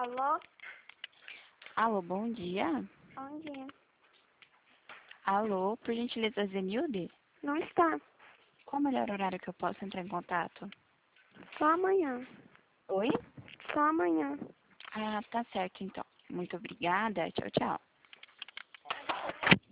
Alô? Alô, bom dia. Bom dia. Alô, por gentileza, Zenilde? Não está. Qual o melhor horário que eu posso entrar em contato? Só amanhã. Oi? Só amanhã. Ah, tá certo então. Muito obrigada. Tchau, tchau.